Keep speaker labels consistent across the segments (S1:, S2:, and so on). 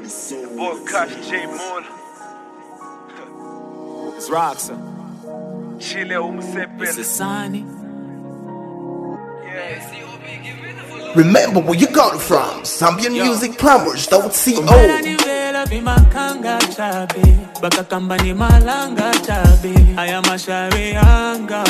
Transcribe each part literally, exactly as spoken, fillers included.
S1: Boy Cash J Moore.
S2: It's Roxa.
S1: Chile umsepele.
S2: It's Asani.
S3: Remember where you got it from. Zambian Music Plumbers dot co.
S2: Vimakanga chabe bakakamba ni malanga chabe aya mashawe anga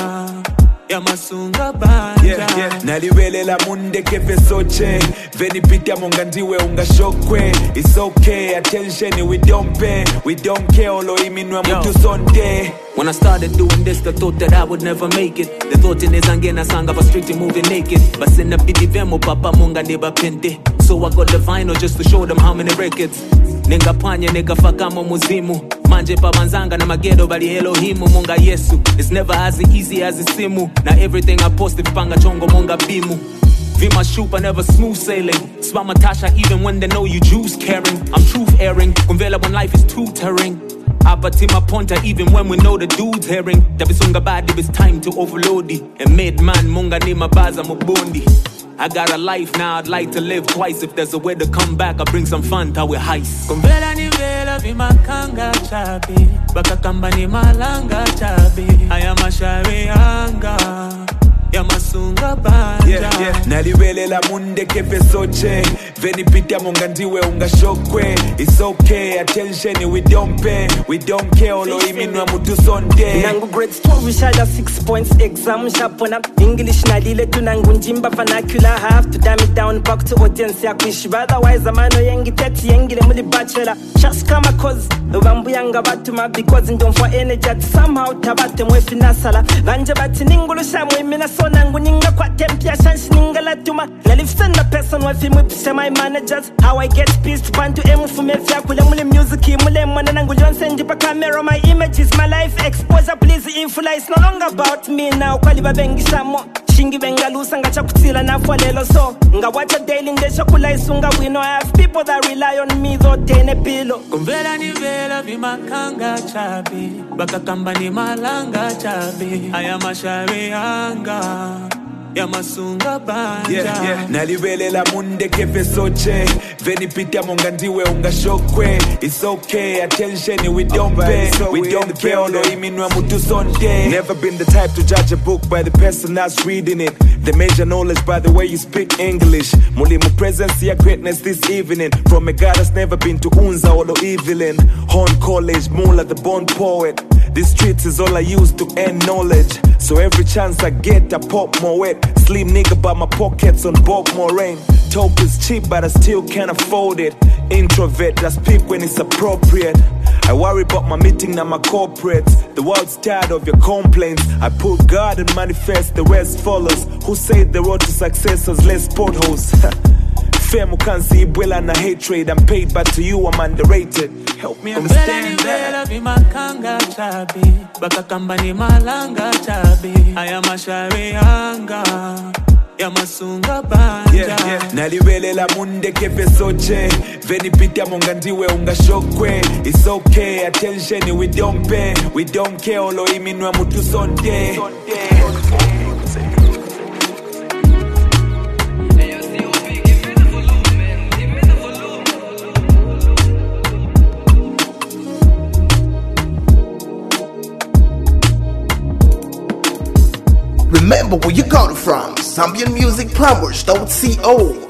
S2: ya masunga banja yeah, yeah.
S4: Naliwelela munde kefe soche veni pita monga ndiwe ungashokwe. It's okay, attention we don't pay. We don't care olo iminwa mutu sonde.
S2: When I started doing this, they thought that I would never make it. They thought in Nezangena sang of a strictly moving naked. But send a pity vemo papa munga neba pente. So I got the vinyl just to show them how many records. Nenga panye nega fakamo muzimu. Manje pabanzanga na magedo bali Elohimu munga Yesu. It's never as easy as it simu. Now everything I post if panga chongo munga bimu. Vima shupa never smooth sailing. Spama Tasha even when they know you Jews caring. I'm truth airing. Kumvela when life is too tearing. Apatima ponta even when we know the dude's hearing. Dabisunga bad if it's time to overload it. And made man munga ni mabaza mubundi. I got a life now, I'd like to live twice. If there's a way to come back, I'll bring some fun to our heist. Kumbela ni vela vimakanga chabe bakakamba ni malanga chabe aya mashawe anga ya masunga banja
S4: yeah, yeah. Naliwelela munde kefe soche veni pita monga ndiwe ungashokwe. It's okay, attention we don't pay. We don't care olo iminwa mutu sonde.
S5: Nangu grade twelve shada six points exam shapona. English nalile tunangu njimba vernacular. Have to dumb it down back to audience ya kuishiba. Otherwise amano yengi teti yengile muli bachelor. Just kama cause Vambu yanga batuma because ndon for energy. Somehow tabate mwefi nasala. Vanje bati ningulu shamwe mina nangu ninga kwa tempia shanshi ninga la tuma. Nalifsen na person wa fimu pisha my managers. How I get pissed pantu emu fumefia kule mule music mule mwana nangu jonse njipa camera. My image is my life exposure please influence. It's no longer about me now kwali babengi shamo. Shingi bengalusa nga chakutila na folelo so. Nga wacha daily ndesha kula isunga wino. I have people that rely on me though tene pilo.
S2: Kumvela ni vela vimakanga chabe bakakamba ni malanga chabe aya mashawe anga ya masunga banja
S4: yeah, yeah. Naliwelela munde kefe soche veni pita monga ndiwe ungashokwe. It's okay, attention we don't pay. So we, we don't care olo iminwa mutu sonde. Never been the type to judge a book by the person that's reading it. They measure knowledge by the way you speak English. Mulimu presence ya greatness this evening. From a God that's never been to Unza olo evilin. Horn College, Mula the born poet. These streets is all I use to earn knowledge. So every chance I get, I pop more wet. Slim nigga by my pockets on bulk more rain. Talk is cheap, but I still can't afford it. Introvert, I speak when it's appropriate. I worry about my meeting and my corporates. The world's tired of your complaints. I put God and manifest, the rest follows. Who said the road to success has less potholes? Fame can't see Ibwela na hatred. I'm paid, but to you I'm underrated. Help me understand that.
S2: Vimakanga chabe bakakamba ni malanga chabe aya mashawe anga ya masunga banja yeah, yeah.
S4: Naliwelela munde kefe soche veni pita monga ndiwe ungashokwe. It's okay, attention we don't pay. We don't care olo iminwa mutu sonde, sonde.
S3: Remember where you got it from. Zambian Music Plumbers dot co.